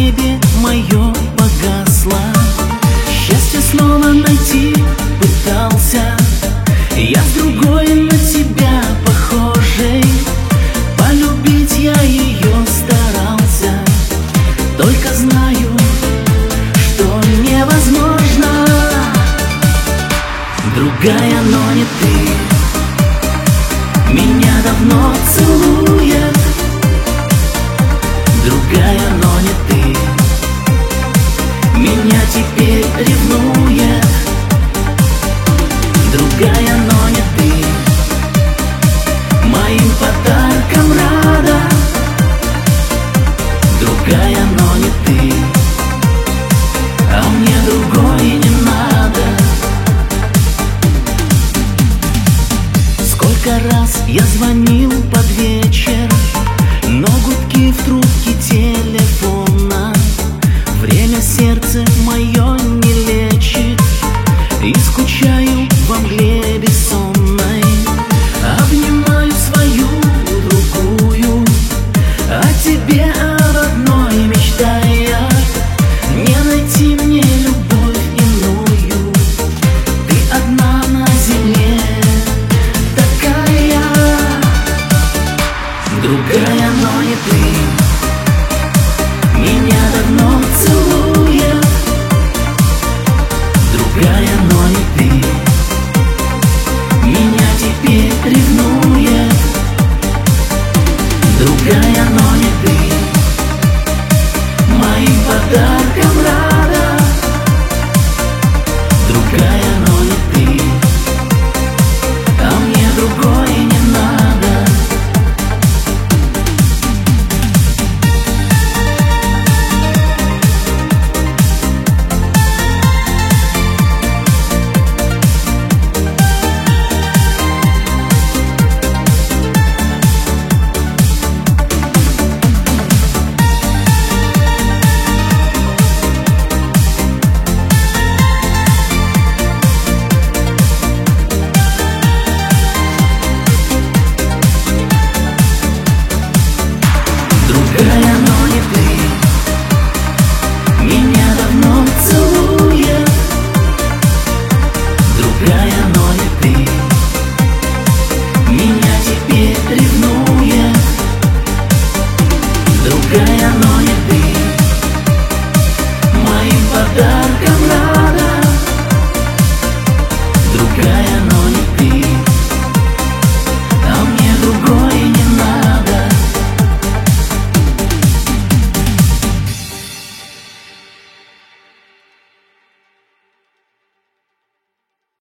небе мое погасло. Счастье снова найти пытался, я с другой на тебя похожей. Полюбить я ее старался, только знаю, что невозможно. Другая, но не ты, меня давно целует. Другая, но не ты, меня теперь ревнует. Другая, но не ты, моим подарком рада. Другая, но не ты, а мне другой не надо. Сколько раз я звонил под вечер, но гудки в трубке телефона время сердце мое не лечит, и скучаю во мгле бессонной. Обнимаю свою другую, о тебе об одной мечтая, не найти мне любовь иную. Ты одна на земле такая. Другая, но не ты, меня давно целует. Другая, но не ты, меня теперь ревнует. Другая, но не ты, моим подарком